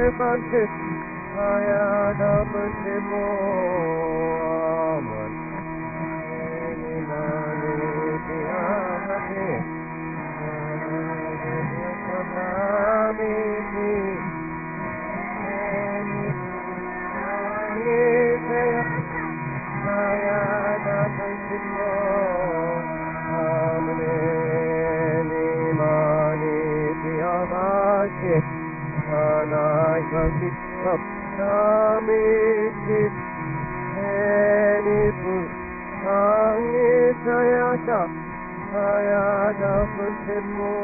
Sebantis Ayada Pusimo Aman Enimani Tiamati Enimani Ayada Pusimo Aman Enimani Tiamati Anayakit Saptamikit Enipu Angisayata Ayada Pusimo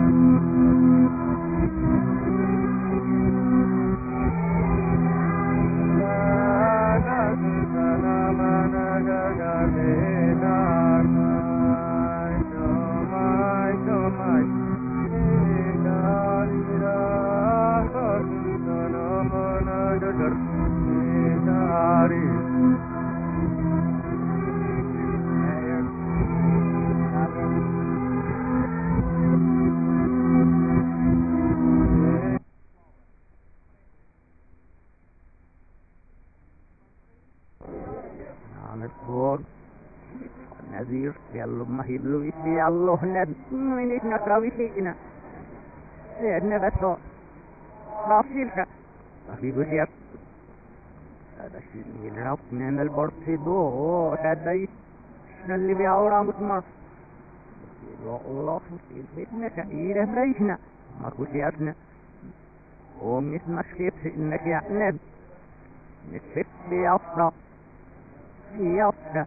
نذير يلا ما هيبلو يسي الله نبي من يتنقى ويسينا سيدنا بسو راسيلك في بسيط هذا الشيء يلعب من البرسيدو هذا اللي بيعورا مطمر الله في الفتنة كإيرة بريشنا ما كسياتنا ومن اسمك إنك يا نبي نسفت بيصرا يصرا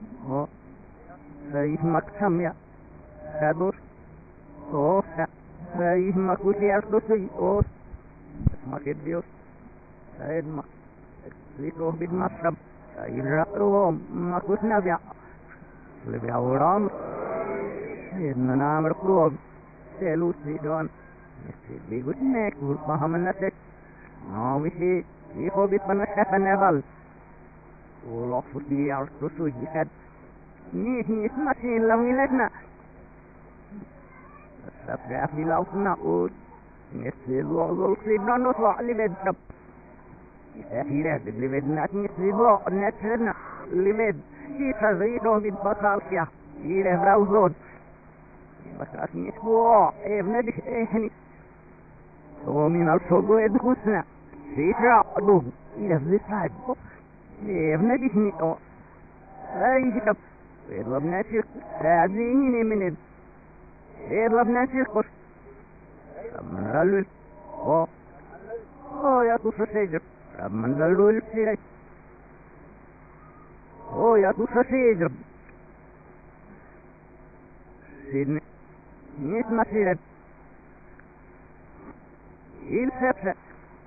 فإسمك سميع سادور أوسا فإسمك وسيارتوسي أوس اسمك الديوس فإسمك ليكوه بالمشرب فإلرأوهم مكوس نبيع لبيع ورام إذن نامر قلوب سيلوس سيدون نسيب بيقوت نيكور فهم النسك ناوشي يخو بيطنشف النغل ولوفو سيارتوسو جسد نيه مسين لو يلتنا السبع في لوفنا قول نسيب وغل سيدون نطلع لبدرب أخيرا اللي بدنا نسيبه نترنا اللي بد يتزيدوا بالبطال فيها يله براوزون بس نسيبه ابن دي اهني ومن الفوق يدخسنا سيترعبوا يله صعبوا ابن دي هني اي كتب يضربنا شرق ساعديني من يضربنا شرق من غلل يا طفل سيجر من ذلو السيري يا طفل سيجر سيدني نسمع سيري السبسة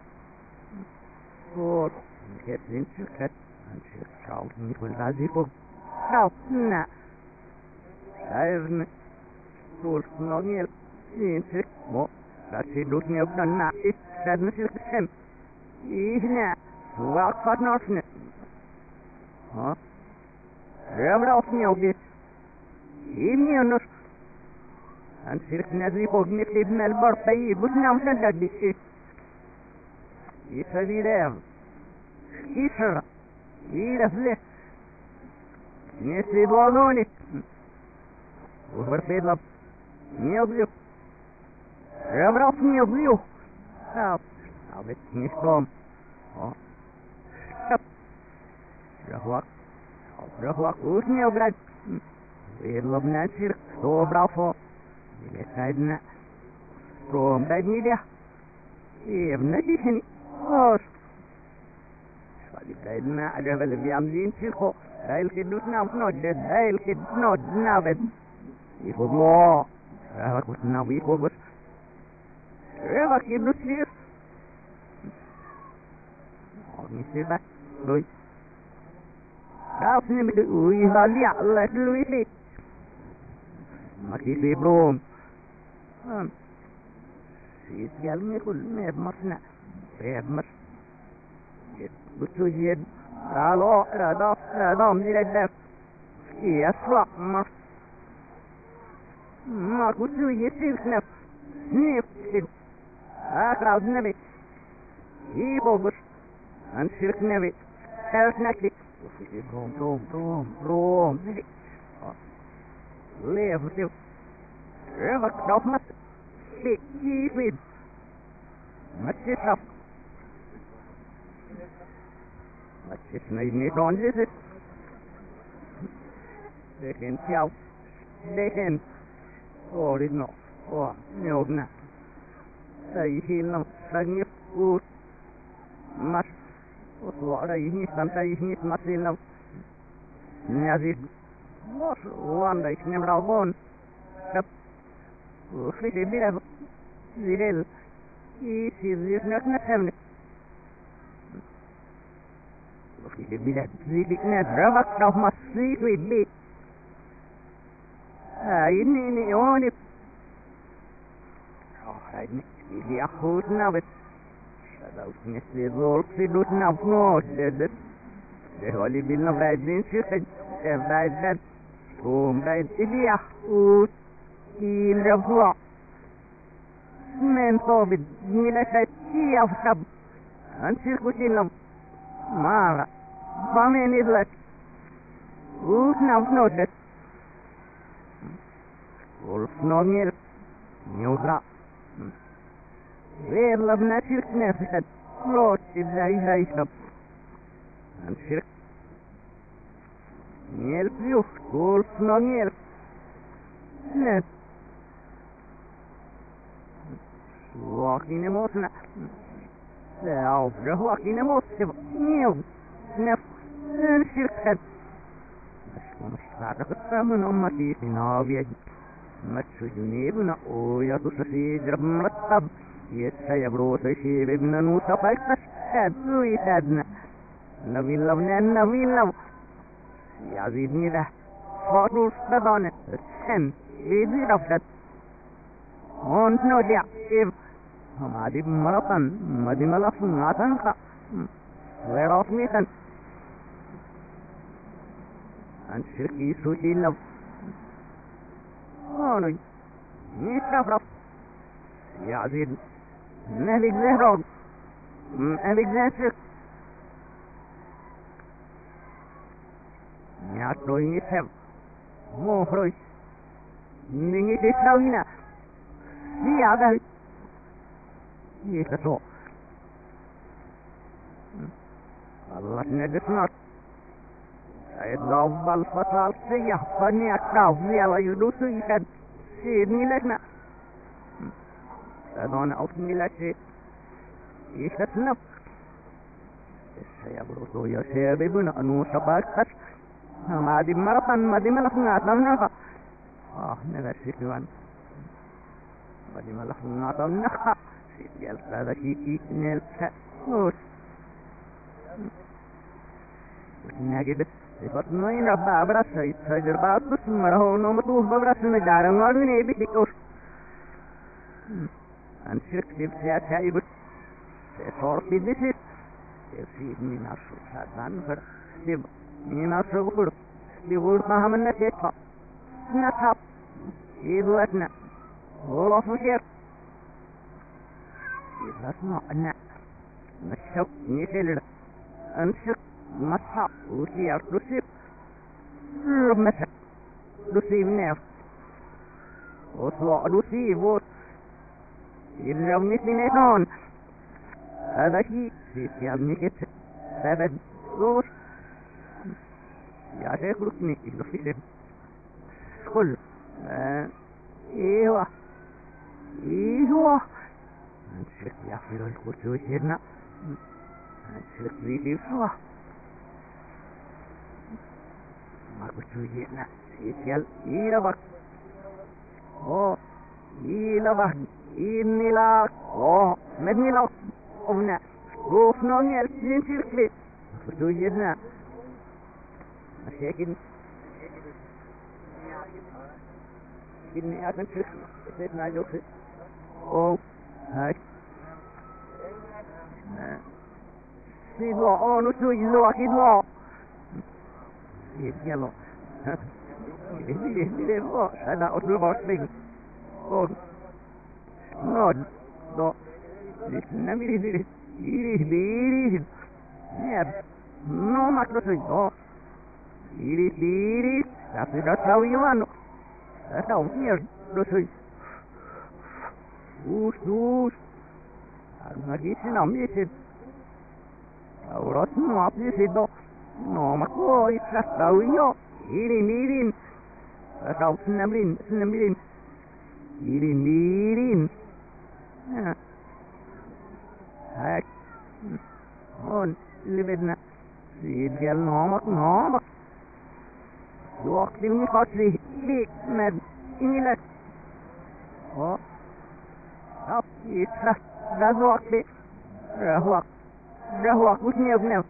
كتلين شركت انشير شعوطني والعزيفو شعوطنا شايفني طول نغير سينسك مو لا تسيدوتني ابننا اشتادنا شركة الشم هنا واقفات نورسنا رابلا أصني أوجيس إبني النص أنت سيرك نازلي فوق مثل ابن البر طيب بسنا مسدد بشي يسابي لاب يسرع يلفله نسي بوضوني وفر في ضب يضيو رابلا أصني يضيو عبت نسكم رهوك وثني وبلاد ويطلبنا الشرك هو برافو يساعدنا روم بدني ده ابن ديشني اوش فالي بلادنا عجب اللي بيعملين شركو هاي الكدوسنا وفنود هاي الكدنود نابد يفوق مو رهوك وثنا ويفوق بس رهوك يدوس شرك Misal doi, kau sini berdui balik Allah dulu ini, masih sebelum, sialnya kul masna, mas, betul je, kalau ada ni ada, iya selak mas, betul je sih ni, kau ni be, ibu bos. أنت شرك نبي تعرف نكلي روم ليه فتيو رفق دوف مس كيفيد ما تشرف ما تشنيني دون جسد لكن تياو لكن أورينو نيوبنا سيهيلنا سنيفوت مس وعليه سنتيه مثلا نازل وان ده يسمع رابون وفي بلاد زلال يسير نفهمنا وفي بلاد زلنا ربط أو مصير البيت هايني يوني هايني اللي أخوتنا بس شدوت نسي ظل سيدوتنا بنوش ده هو اللي بينا بعدين شخد بعد وبعد اللي أخوت يلفوا من صوب ملكة يفشب أنشيك كلهم ما بامين إدلت وسنا ده والفنوميل نيوزا غير لبنا شرك نفسد روت إزاي هاي شب أنشيك ميل فيوف والفنوميل نت واقين موسنا لا واقين موسنا نيو نف نشرك خد مش بعد قصة من أمتي في نابيج ما تشجني بنا ويا تصفي جرب مرتب يتسيبرو تشيب ابن نوسى فايقش هدوي هدنا نبي لبنا نبي لب يعزيدني له فاروس بدانة السن بيزي رفضت هون نودع إب ما دي مرطن ما دي ملفن عطنخ غير أصميخا عن شركي سوشي لب هوني يترفرف يعزيد نهلك زهرون نهلك زهرك يعطوي يسهب مو خروي نيجي تساوينا في عدد يكسو الله نجسنا يضرب الفصل سيح فني أكراف يلا يدوسو يكاد سيدني لكنا سادون أوسني لكي يكسنف سيبرسو يسيبنا أنو شباك خش ما دي مرطن ما دي ملفنا أتمنى نغسي كوان ما دي ملفنا أتمنى سيدي هذا كيكي نلسا نوس نجد سيفتنا إن ربا برس سيجر بعض بسمره نمطوه ببرس مدارا وارمين بيكوش أنشرك سيبسيات هايبت سيصور في ديسيس سيبسيد من عشر سادان فر سيب من عشر غفر بيقول فهم النسيطة نتحب يبوتنا غلط مشير يبلسنا أنا نشوك نسيل أنشك مصحب وسيار رسيب رمسا رسيب نير وصوع رسيب وص يلو مثل نيتون هذا شيء سيار نكت سبب روش يا شيخ رسمي يلو في سيب كل ايوه انشك يغفر الكرسي وشيرنا انشك زيدي فوا ما كرسي وشيرنا سيسيال إيربك إيربك إنيلاك مدنيلاك أمنا روفنا نيال سيركلي كرسي وشيرنا أشيكين إني أتنشك سيدنا جوكسي هاي سيدوا نسوي زوا كيدوا يلا يلا أنا أطلب أصلي نود دو نميري يريد نعم نو ما تسوي يريد tapi dah tahu yang dah tahu ni dosa us lagi senam ni sih orang semua apa sih do no makoi dah tahu yo irin tahu senamrin irin hai on libedna سيدي النومك وقت المقصي بيك مد إني لك Oh. Oh, Isra. Razwak be. Rahwak. Rahwak with nev.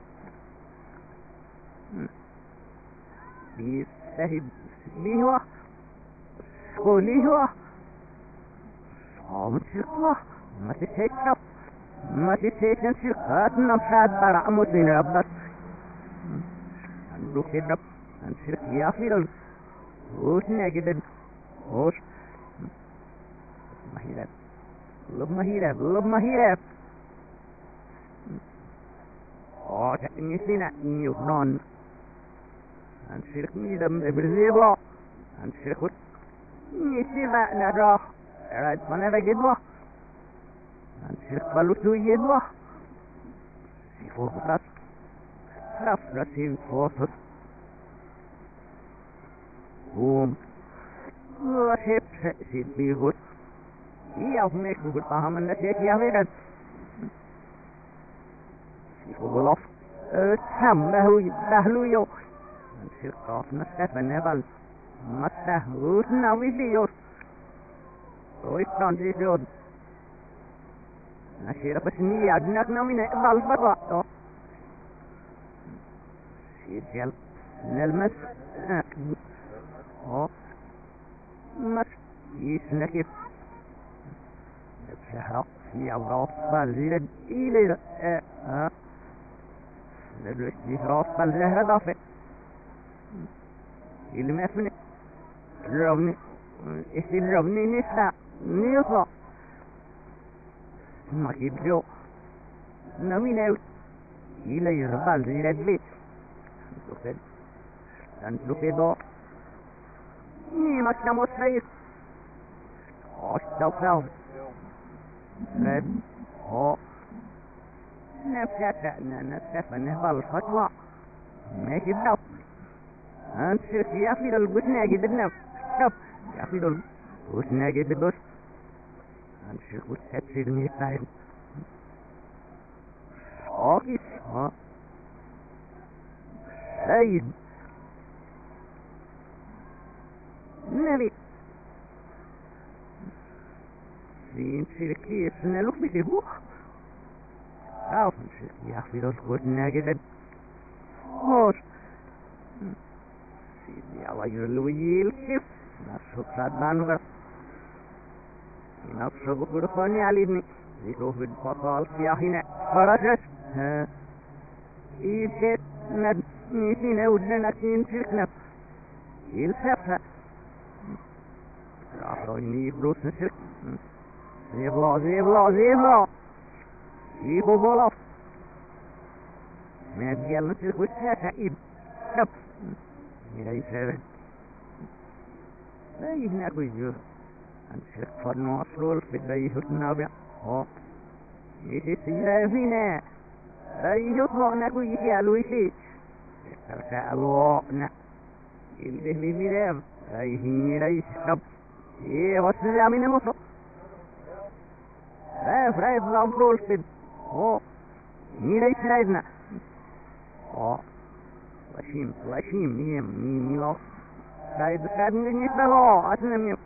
Bisahib. Bihwa. Skolihwa. Omchikwa. Matishekra. Matishekan shirkat namshad bara mutin rabbat. Look it up and shirk yafil. Who's negative? Who's Mahirab? Love Mahirab. Oh, that is in a new run. And shirk me them every zero. And shirk would. You see that in a draw. Right, whenever get one. And shirk balutu get one. See for that. Tough received forces. Boom. What hip should be good. I'll make good Baham and the take Yavidan. She will off. Tam Bahuyo. And she'll off the Stefan Eval. Masta, who's now with you? So it's on this road. I should have a sneer, I'd not nominate Valbaba. She'd help Nelmas. Oh, much is naked. It's a help. See, I'll go Balzid. Either, the rest is off Balzahad of it. Il m'effne. Rovni. Is il Rovni Nista. Nilsa. Makibjo. No, we know. Il is Balzid at bit. Look at. And look at all. Ni makinamos face. Oh, stop now. Red. Oh. Nafsat nehbal fatwa. Make it up. And shirk yafidal good naggy the nap. Stop. Yafidal good naggy the bush. And shirk would set it in his side. Oh, it's. Oh. Say. Nelly. Seen Sirki, and look with the book. How from Sirki, I feel good negative. Oh, see the hour Louis Kip, not so sad manver. Enough so good for me, I leave me. They go with Papa Fiahina for a dress. He's it, not meeting out and a keen silknap. He'll have her. Rafro ni Bruce and Silk. Zevlo. Evo Volof. Mad Gallant Silk with Tata Ib. Up. Here I said. There is not with you. And Silk for no roll with the Hutnavia. Oh. It is Ravina. I just want to go here, Luigi. Perché allora. Il definire. I hear I stop. What's the name in the Fred Love Roasted. Oh, need I say that? Oh, Lashim, me, lost. I decided in it below, I tell you.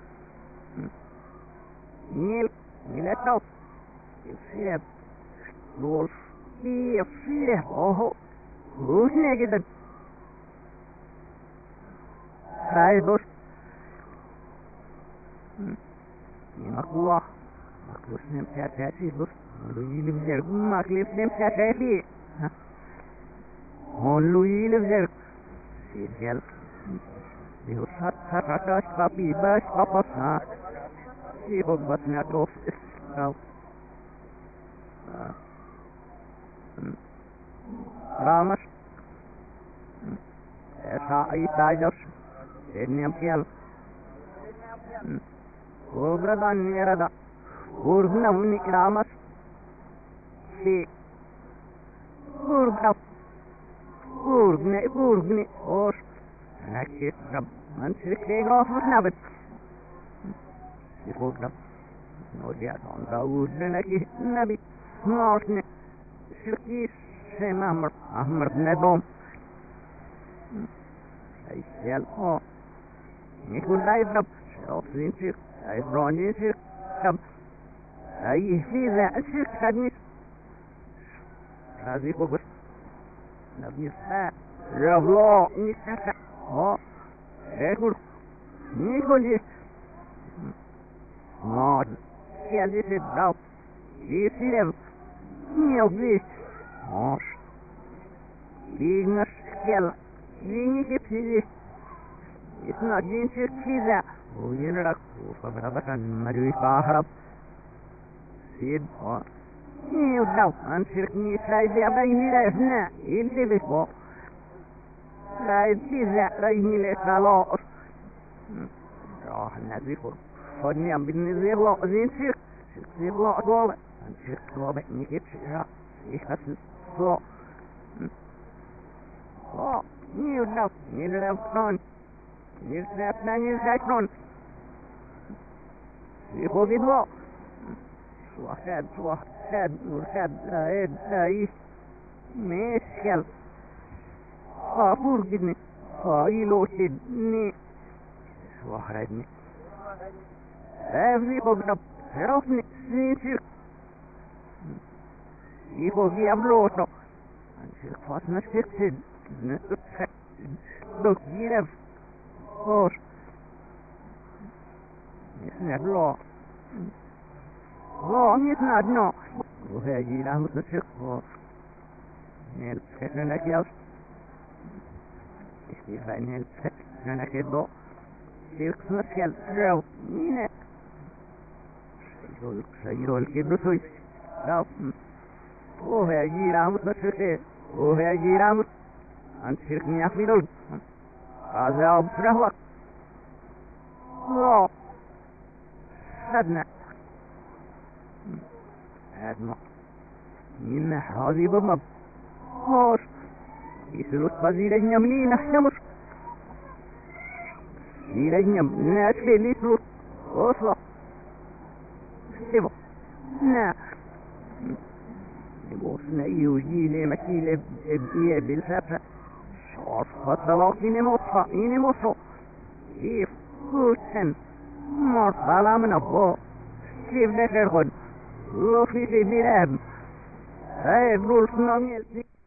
Neil, let out. You see that? Wolf, see that? Oh, who's negative? Try those. Makwa. Maklus nem tatati bus. Louis lives there. Maklus nem tatati. Oh, Louis lives there. See help. They was hot puppy, bus, papa. See but not off. Now. Ramas. Esa I died us. Edniam kill. Obrada nerada. Urgna unik ramas. See. Urgne. Or. Akit rab. Man sirke off with nabit. Before rab. No dia on the wood naki nabi. Morne. Sirki same Ahmar nedom. I shall. Oh. It will dive up. Self in sir. I brought in sir. طب أي في ذا أشك خدني هذه بقص نبي سا ربلا نسخ ها أقول نقول ما يلي في الضوء يصير يوبي ماش لينش كلا ليني كتير يسمع جين كذا وينرك وفبربك مدوي فاهرب سيد يودو أن شركني سايد يبيني لسنا يلي بسبو سايد كذا ريني لسالوس راح نزيفر فني أم بالنزيف لا زين شرك شرك لا دولة أن شرك لا بيني كتير يخسس لا لا يودو يلفون يلفون يخوض لا واحد لا مشكل خافور جدني خايلو شدني واحدني هذي بقدر رفني سير يخوض يبلوتو انشيك فاطمة شكسد دوك يلف خوش يسنع لا يسنع دنا وهاجي له متشك خوش نلفكنا لك يوش استيفاء نلفكنا لك الضوء شيرك مسكال رو مينك سيرول كبر سوي لا وهاجي له متشك وهاجي له أنت شركني يخفي دول هذا أبصره وقت لا خدنا هذا من هذه بالضبط هاش يسلوك بزيلين يمني نحتمر زيلين يمني ناشبه لي سلوك وصلا سيبا نا يبوسنا يوجيلي مكيلي بإيه بالفافة شعر فطلاقين مصر يفوتن مرحلة من أبو كيف نترخد وفي بلاد هاي الرول سنامي